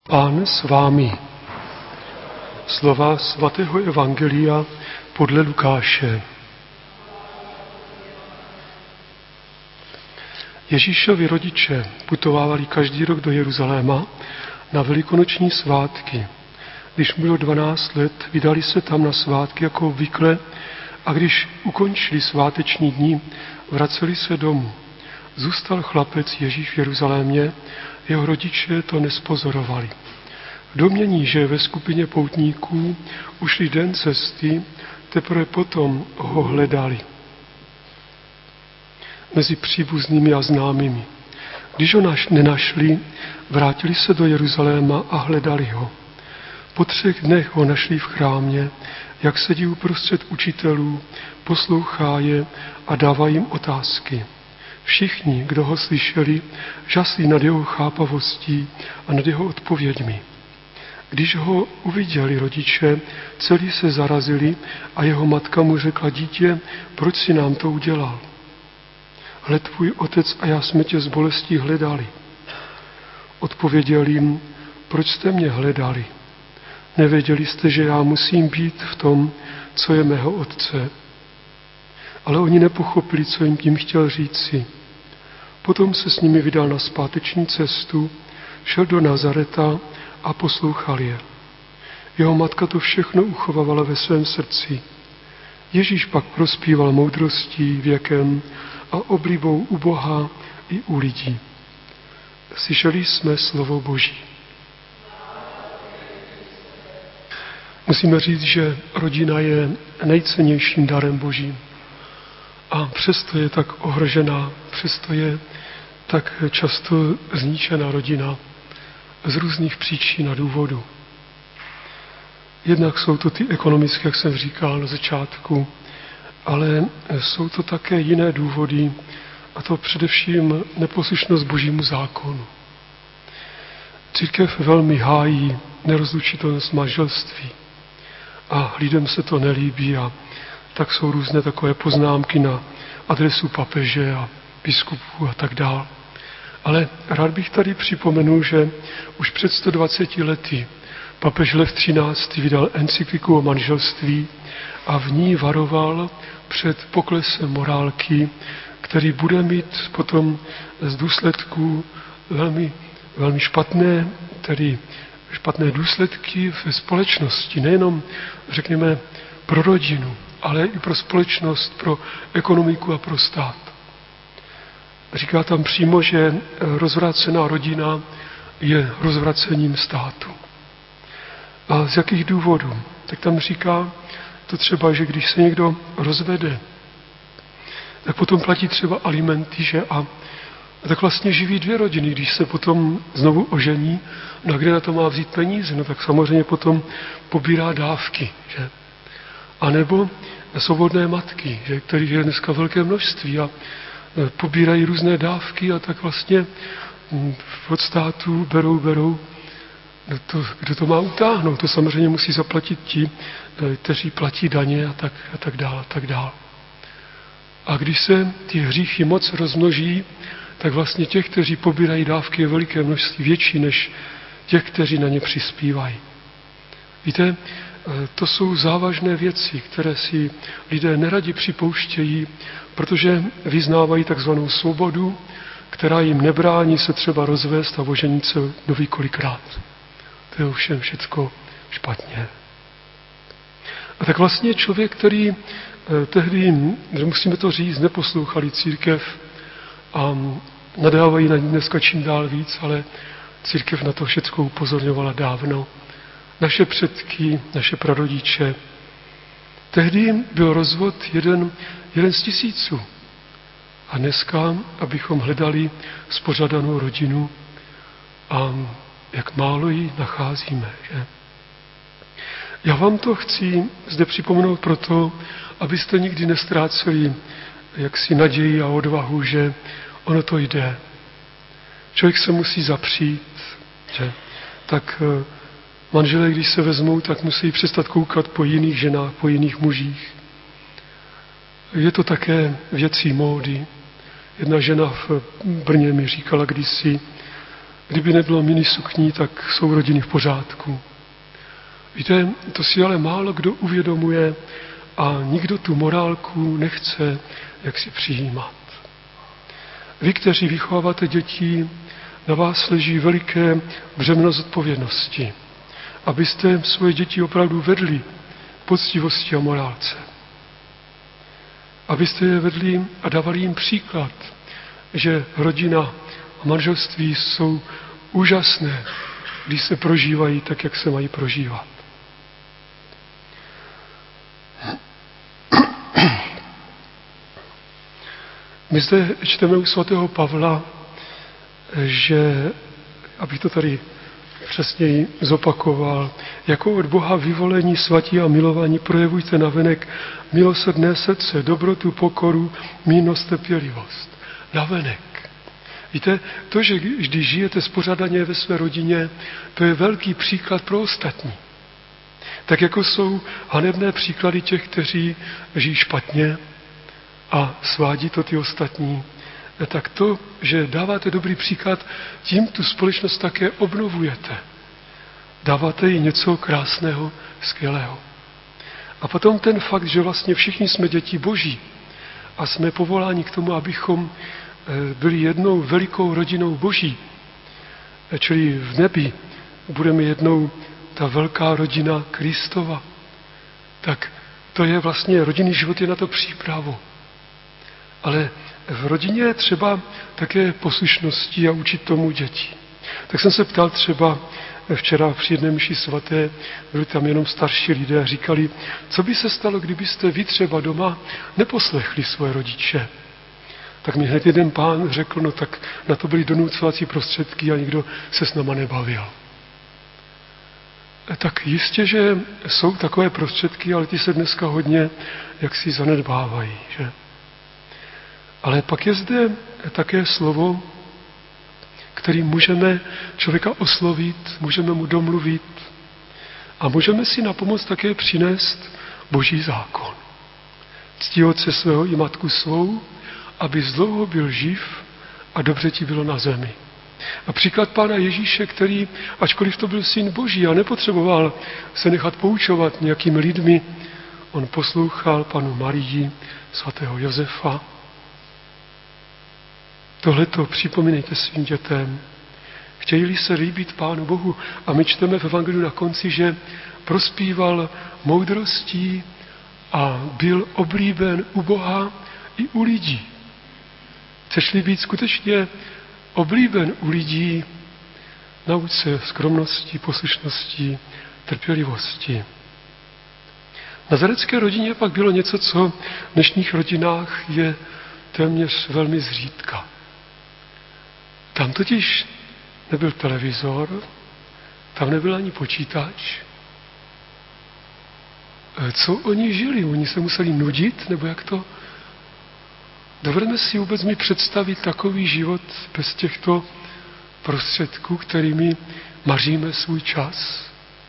Pán s vámi. Slova svatého evangelia podle Lukáše. Ježíšovi rodiče putovávali každý rok do Jeruzaléma na velikonoční svátky. Když mu bylo 12 let, vydali se tam na svátky jako obvykle a když ukončili sváteční dní, vraceli se domů. Zůstal chlapec Ježíš v Jeruzalémě, jeho rodiče to nespozorovali. V domnění, že ve skupině poutníků ušli den cesty, teprve potom ho hledali mezi příbuznými a známými. Když ho nenašli, vrátili se do Jeruzaléma a hledali ho. Po 3 dnech ho našli v chrámě, jak sedí uprostřed učitelů, poslouchá je a dává jim otázky. Všichni, kdo ho slyšeli, žasli nad jeho chápavostí a nad jeho odpověďmi. Když ho uviděli rodiče, celí se zarazili a jeho matka mu řekla: dítě, proč si nám to udělal? Hle, tvůj otec a já jsme tě s bolestí hledali. Odpověděl jim: proč jste mě hledali? Nevěděli jste, že já musím být v tom, co je mého otce? Ale oni nepochopili, co jim tím chtěl říci. Potom se s nimi vydal na zpáteční cestu, šel do Nazareta a poslouchal je. Jeho matka to všechno uchovávala ve svém srdci. Ježíš pak prospíval moudrostí, věkem a oblibou u Boha i u lidí. Slyšeli jsme slovo Boží. Musíme říct, že rodina je nejcennějším darem Božím. A přesto je tak ohrožená, přesto je tak často zničená rodina z různých příčin a důvodů. Jednak jsou to ty ekonomické, jak jsem říkal na začátku, ale jsou to také jiné důvody, a to především neposlušnost Božímu zákonu. Církev velmi hájí nerozlučitelnost manželství a lidem se to nelíbí a tak jsou různé takové poznámky na adresu papeže a biskupů a tak dál. Ale rád bych tady připomenul, že už před 120 lety papež Lev XIII. Vydal encykliku o manželství a v ní varoval před poklesem morálky, který bude mít potom z důsledků velmi špatné, tedy špatné důsledky ve společnosti, nejenom, řekněme, pro rodinu, ale i pro společnost, pro ekonomiku a pro stát. Říká tam přímo, že rozvrácená rodina je rozvracením státu. A z jakých důvodů? Tak tam říká to třeba, že když se někdo rozvede, tak potom platí třeba alimenty, že a tak vlastně živí 2 rodiny, když se potom znovu ožení, no a kde na to má vzít peníze? No tak samozřejmě potom pobírá dávky, že? A nebo svobodné matky, že, kterých je dneska velké množství a pobírají různé dávky a tak vlastně od státu berou, kdo to má utáhnout. To samozřejmě musí zaplatit ti, kteří platí daně a tak dál. A když se ty hříchy moc rozmnoží, tak vlastně těch, kteří pobírají dávky, je veliké množství, větší než těch, kteří na ně přispívají. Víte, to jsou závažné věci, které si lidé neradi připouštějí, protože vyznávají takzvanou svobodu, která jim nebrání se třeba rozvést a oženit se nový kolikrát. To je ovšem všecko špatně. A tak vlastně člověk, který tehdy, musíme to říct, neposlouchali církev a nadávají na ní dneska čím dál víc, ale církev na to všecko upozorňovala dávno. Naše předky, naše prarodiče. Tehdy byl rozvod jeden z 1000. A dneska, abychom hledali spořádanou rodinu, a jak málo ji nacházíme. Že? Já vám to chci zde připomenout proto, abyste nikdy nestráceli jaksi naději a odvahu, že ono to jde. Člověk se musí zapřít, že? Tak manželé, když se vezmou, tak musí přestat koukat po jiných ženách, po jiných mužích. Je to také věcí módy. Jedna žena v Brně mi říkala kdysi, kdyby nebylo minisukní, tak jsou rodiny v pořádku. Víte, to si ale málo kdo uvědomuje a nikdo tu morálku nechce jaksi přijímat. Vy, kteří vychováváte děti, na vás leží veliké břemeno zodpovědnosti, abyste svoje děti opravdu vedli poctivosti a morálce. Abyste je vedli a dávali jim příklad, že rodina a manželství jsou úžasné, když se prožívají tak, jak se mají prožívat. My zde čteme u svatého Pavla, že, abych to tady přesněji zopakoval, jako od Boha vyvolení, svatí a milovaní projevujte navenek milosrdné srdce, dobrotu, pokoru, mírnost, trpělivost. Navenek. Víte, to, že když žijete spořádaně ve své rodině, to je velký příklad pro ostatní. Tak jako jsou hanebné příklady těch, kteří žijí špatně a svádí to ty ostatní, tak to, že dáváte dobrý příklad, tím tu společnost také obnovujete. Dáváte jí něco krásného, skvělého. A potom ten fakt, že vlastně všichni jsme děti Boží a jsme povoláni k tomu, abychom byli jednou velikou rodinou Boží, čili v nebi budeme jednou ta velká rodina Kristova, tak to je vlastně, rodinný život je na to přípravu. Ale v rodině je třeba také poslušnosti a učit tomu děti. Tak jsem se ptal třeba včera při jedné mši svaté, byli tam jenom starší lidé a říkali, co by se stalo, kdybyste vy třeba doma neposlechli svoje rodiče. Tak mi hned jeden pán řekl, no tak na to byly donucovací prostředky a nikdo se s náma nebavil. Tak jistě, že jsou takové prostředky, ale ty se dneska hodně jaksi zanedbávají, že? Ale pak je zde také slovo, kterým můžeme člověka oslovit, můžeme mu domluvit a můžeme si na pomoc také přinést Boží zákon. Ctí otce svého i matku svou, aby dlouho byl živ a dobře ti bylo na zemi. A příklad Pána Ježíše, který, ačkoliv to byl syn Boží a nepotřeboval se nechat poučovat nějakými lidmi, on poslouchal panu Marii, svatého Josefa. Tohleto připomínejte svým dětem. Chtějí se líbit Pánu Bohu. A my čteme v Evangeliu na konci, že prospíval moudrostí a byl oblíben u Boha i u lidí. Chceš-li být skutečně oblíben u lidí, nauč se skromnosti, poslušnosti, trpělivosti. Na nazarecké rodině pak bylo něco, co v dnešních rodinách je téměř velmi zřídka. Tam totiž nebyl televizor, tam nebyl ani počítač. Co oni žili? Oni se museli nudit, nebo jak to? Dovedeme si vůbec mi představit takový život bez těchto prostředků, kterými maříme svůj čas?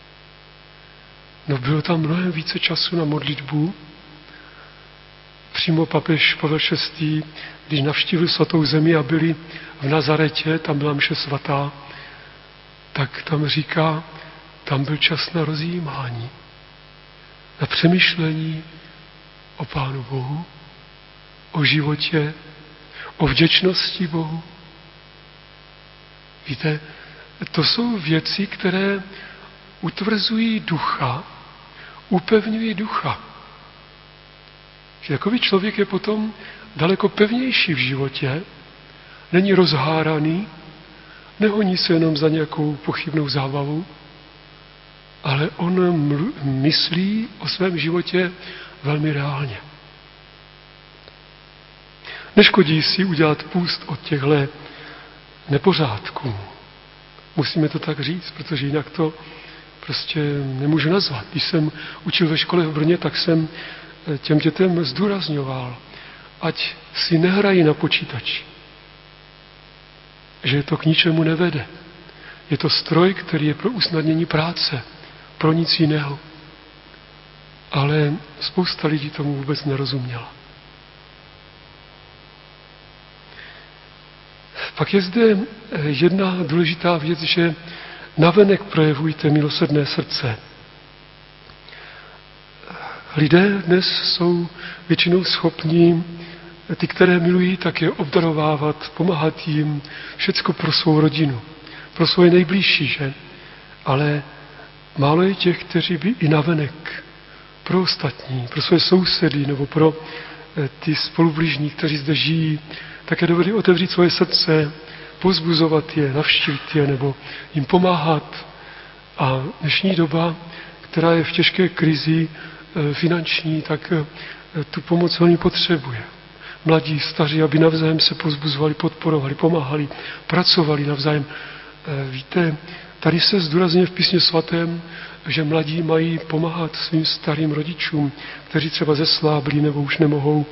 No bylo tam mnohem více času na modlitbu. Přímo papež Pavel VI., když navštívil svatou zemi a byli v Nazaretě, tam byla mše svatá, tak tam říká, tam byl čas na rozjímání, na přemýšlení o Pánu Bohu, o životě, o vděčnosti Bohu. Víte, to jsou věci, které utvrzují ducha, upevňují ducha. Že takový člověk je potom daleko pevnější v životě, není rozháraný, nehoní se jenom za nějakou pochybnou zábavu, ale on myslí o svém životě velmi reálně. Neškodí si udělat půst od těchto nepořádků. Musíme to tak říct, protože jinak to prostě nemůžu nazvat. Když jsem učil ve škole v Brně, tak jsem těm dětem zdůrazňoval, ať si nehrají na počítači. Že to k ničemu nevede. Je to stroj, který je pro usnadnění práce, pro nic jiného. Ale spousta lidí tomu vůbec nerozuměla. Pak je zde jedna důležitá věc, že navenek projevujte milosrdné srdce. Lidé dnes jsou většinou schopní ty, které milují, tak je obdarovávat, pomáhat jim, všecko pro svou rodinu, pro svoje nejbližší, že? Ale málo je těch, kteří by i navenek pro ostatní, pro své sousedy nebo pro ty spolubližní, kteří zde žijí, také dovedli otevřít svoje srdce, povzbuzovat je, navštívit je nebo jim pomáhat. A dnešní doba, která je v těžké krizi finanční, tak tu pomoc velmi potřebuje. Mladí, staří, aby navzájem se povzbuzovali, podporovali, pomáhali, pracovali navzájem. Víte, tady se zdůrazňuje v Písmě svatém, že mladí mají pomáhat svým starým rodičům, kteří třeba zeslábli nebo už nemohou.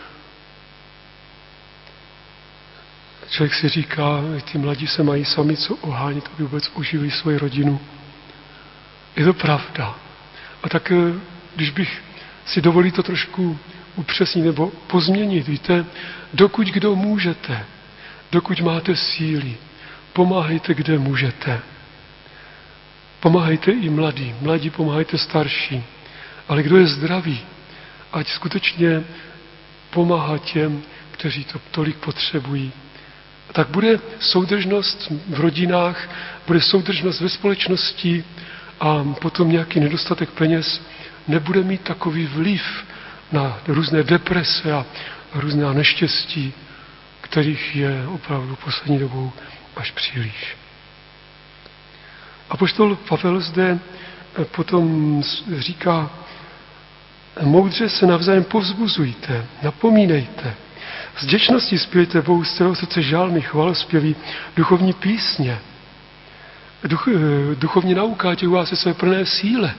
Člověk si říká, že ty mladí se mají sami co ohánět, aby vůbec uživili svoji rodinu. Je to pravda. A tak, když bych si dovolil to trošku upřesnit nebo pozměnit, víte, dokud kdo můžete, dokud máte síly, pomáhejte, kde můžete. Pomáhejte i mladí pomáhejte starší. Ale kdo je zdravý, ať skutečně pomáhá těm, kteří to tolik potřebují. Tak bude soudržnost v rodinách, bude soudržnost ve společnosti a potom nějaký nedostatek peněz nebude mít takový vliv na různé deprese a různá neštěstí, kterých je opravdu poslední dobou až příliš. Apoštol Pavel zde potom říká, moudře se navzájem povzbuzujte, napomínejte, s vděčností zpějte Bohu z celého srdce žálmy, chvalozpěví, duchovní písně, duchovní nauka, ať u vás je své plné síle.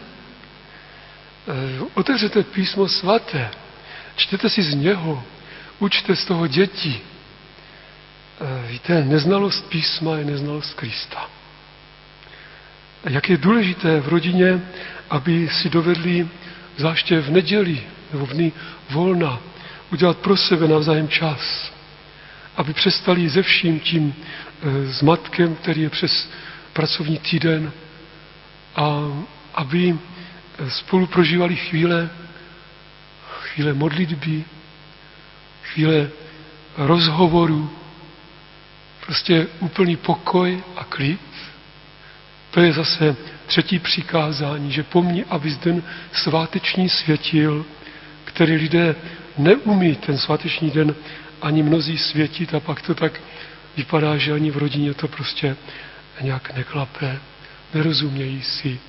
Otevřete Písmo svaté, čtěte si z něho, učte z toho děti. Víte, neznalost písma je neznalost Krista. Jak je důležité v rodině, aby si dovedli, zvláště v neděli nebo v dny volna, udělat pro sebe navzájem čas. Aby přestali se vším tím zmatkem, který je přes pracovní týden, a aby spolu prožívali chvíle modlitby, chvíle rozhovoru, prostě úplný pokoj a klid. To je zase třetí přikázání, že pomni, abys den sváteční světil, který lidé neumí ten sváteční den ani mnozí světit a pak to tak vypadá, že ani v rodině to prostě nějak neklape, nerozumějí si.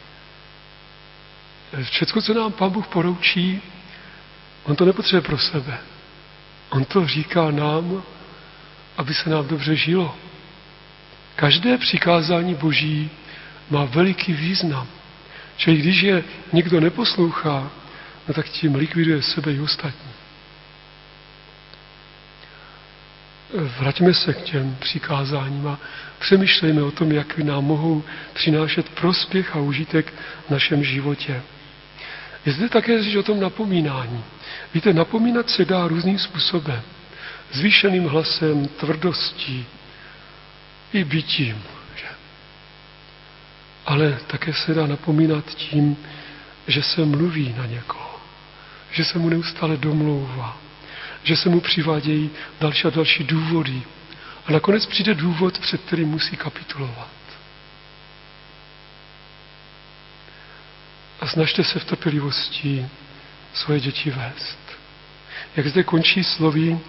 Všecko, co nám Pán Bůh poroučí, on to nepotřebuje pro sebe. On to říká nám, aby se nám dobře žilo. Každé přikázání Boží má veliký význam. Čili když je někdo neposlouchá, no tak tím likviduje sebe i ostatní. Vraťme se k těm přikázáním a přemýšlejme o tom, jak nám mohou přinášet prospěch a užitek v našem životě. Je zde také řeč o tom napomínání. Víte, napomínat se dá různým způsobem. Zvýšeným hlasem, tvrdostí i bitím. Že? Ale také se dá napomínat tím, že se mluví na někoho. Že se mu neustále domlouvá. Že se mu přivádějí další a další důvody. A nakonec přijde důvod, před kterým musí kapitulovat. A snažte se v trpělivosti svoje děti vést. Jak zde končí sloví,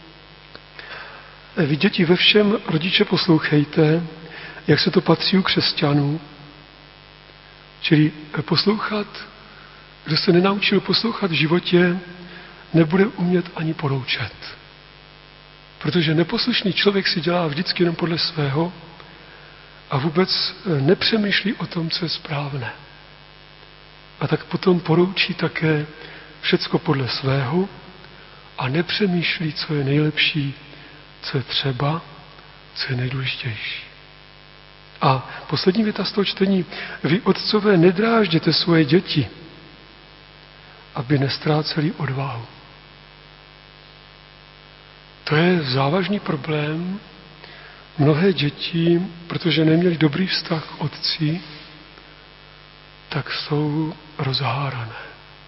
vy děti ve všem rodiče poslouchejte, jak se to patří u křesťanů. Čili poslouchat, kdo se nenaučil poslouchat v životě, nebude umět ani poroučet. Protože neposlušný člověk si dělá vždycky jenom podle svého a vůbec nepřemýšlí o tom, co je správné. A tak potom poroučí také všecko podle svého a nepřemýšlí, co je nejlepší, co je třeba, co je nejdůležitější. A poslední věta z toho čtení. Vy, otcové, nedrážděte svoje děti, aby nestráceli odvahu. To je závažný problém, mnohé děti, protože neměli dobrý vztah k otci, tak jsou rozhárané.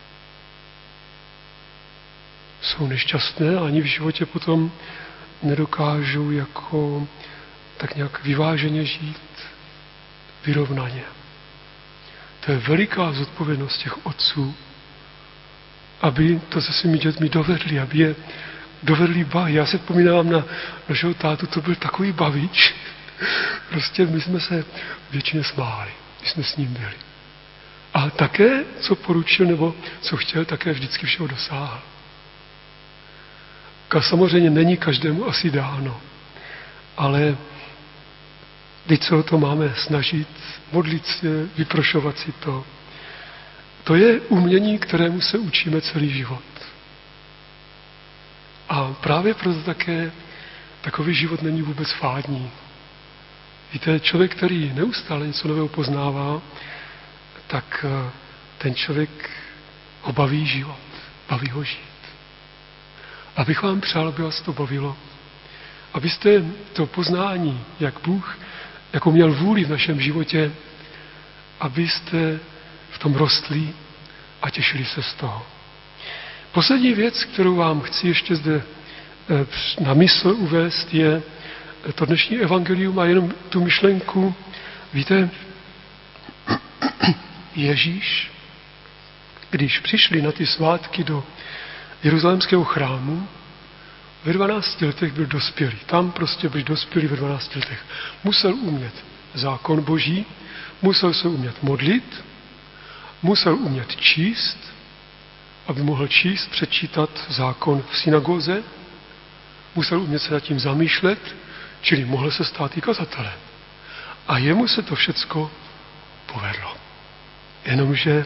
Jsou nešťastné a ani v životě potom nedokážou jako tak nějak vyváženě žít, vyrovnaně. To je veliká zodpovědnost těch otců, aby to se svými dětmi dovedli, aby je dovedli bavit. Já se vzpomínám na našeho tátu, to byl takový bavič. Prostě my jsme se většině smáli, když jsme s ním byli. A také, co poručil, nebo co chtěl, také vždycky všeho dosáhl. Samozřejmě není každému asi dáno, ale když se o to máme snažit, modlit se, vyprošovat si to, to je umění, kterému se učíme celý život. A právě proto také takový život není vůbec fádní. Víte, člověk, který neustále něco nového poznává, tak ten člověk ho baví život, baví ho žít. Abych vám přál, aby vás to bavilo, abyste to poznání, jak Bůh, jako měl vůli v našem životě, abyste v tom rostli a těšili se z toho. Poslední věc, kterou vám chci ještě zde na mysl uvést, je to dnešní evangelium a jenom tu myšlenku. Víte, Ježíš, když přišli na ty svátky do jeruzalémského chrámu, ve 12 letech byl dospělý. Tam prostě byl dospělý ve 12 letech. Musel umět zákon Boží, musel se umět modlit, musel umět číst, aby mohl číst, přečítat zákon v synagoze, musel umět se nad tím zamýšlet, čili mohl se stát i kazatelem. A jemu se to všecko povedlo. Jenomže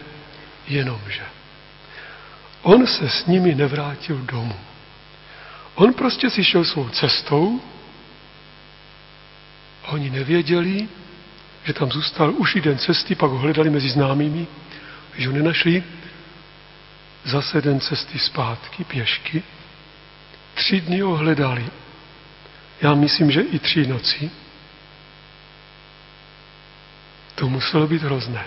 on se s nimi nevrátil domů. On prostě si šel svou cestou a oni nevěděli, že tam zůstal už den cesty, pak ho hledali mezi známými, když ho nenašli, zase den cesty zpátky, pěšky. 3 dny ho hledali. Já myslím, že i 3 noci. To muselo být hrozné.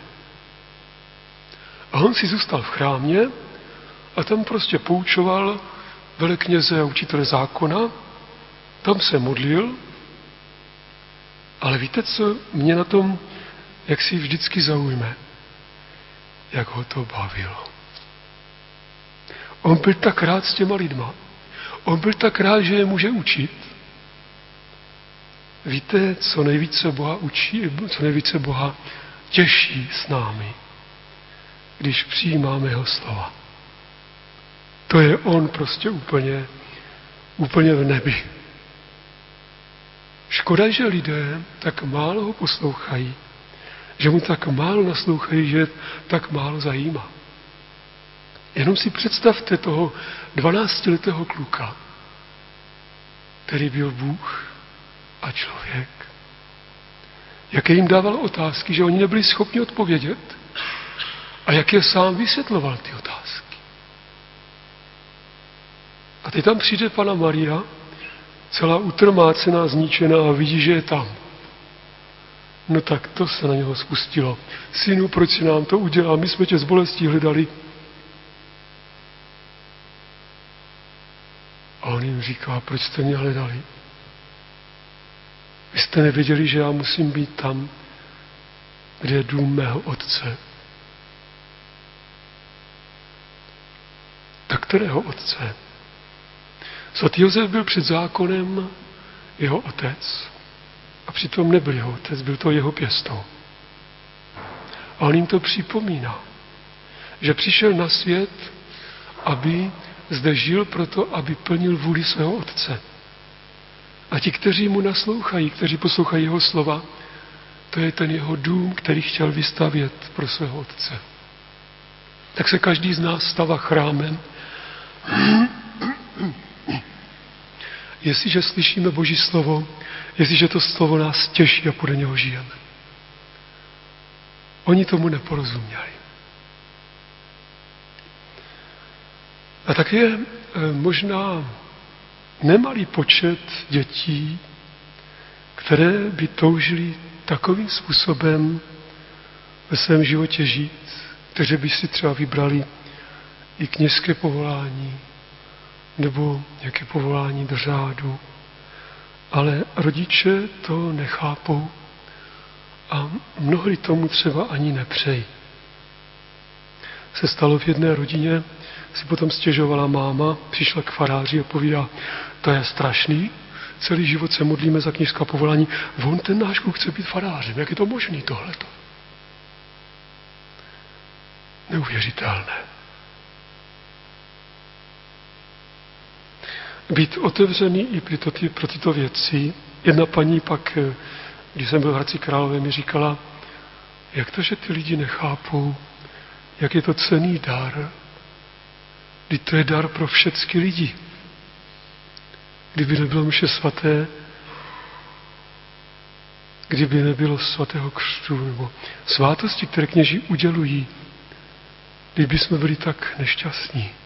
A on si zůstal v chrámě a tam prostě poučoval velekněze a učitele zákona, tam se modlil, ale víte, co mě na tom, jak si vždycky zaujme? Jak ho to bavilo. On byl tak rád s těma lidma. On byl tak rád, že je může učit. Víte, co nejvíce Boha učí, co nejvíce Boha těší s námi, když přijímáme jeho slova. To je on prostě úplně v nebi. Škoda, že lidé tak málo ho poslouchají, že mu tak málo naslouchají, že tak málo zajímá. Jenom si představte toho 12letého kluka, který byl Bůh a člověk. Jaké jim dával otázky, že oni nebyli schopni odpovědět a jak je sám vysvětloval ty otázky. A teď tam přijde Panna Maria, celá utrmácená, zničená a vidí, že je tam. No tak to se na něho spustilo. Synu, proč si nám to udělal? My jsme tě z bolestí hledali. A on jim říká, proč jste mě hledali? Vy jste nevěděli, že já musím být tam, kde je dům mého otce. Tak kterého otce? Svatý Josef byl před zákonem jeho otec. A přitom nebyl jeho otec, byl to jeho pěstoun. A on jim to připomíná, že přišel na svět, aby zde žil proto, aby plnil vůli svého otce. A ti, kteří mu naslouchají, kteří poslouchají jeho slova, to je ten jeho dům, který chtěl vystavět pro svého otce. Tak se každý z nás stává chrámem. Jestliže slyšíme Boží slovo, jestliže to slovo nás těší a podle něho žijeme. Oni tomu neporozuměli. A tak je možná nemalý počet dětí, které by toužili takovým způsobem ve svém životě žít, kteří by si třeba vybrali i kněžské povolání nebo nějaké povolání do řádu. Ale rodiče to nechápou a mnohdy tomu třeba ani nepřejí. Se stalo v jedné rodině, si potom stěžovala máma, přišla k faráři a povídá, to je strašný, celý život se modlíme za kněžská povolání, on ten náš kluk chce být farářem, jak je to možný tohleto? Neuvěřitelné. Být otevřený i pro tyto věci. Jedna paní pak, když jsem byl v Hradci Králové, mi říkala, jak to, že ty lidi nechápou, jak je to cenný dar, když to je dar pro všechny lidi. Kdyby nebylo mše svaté, kdyby nebylo svatého křtu nebo svátosti, které kněži udělují, kdyby jsme byli tak nešťastní.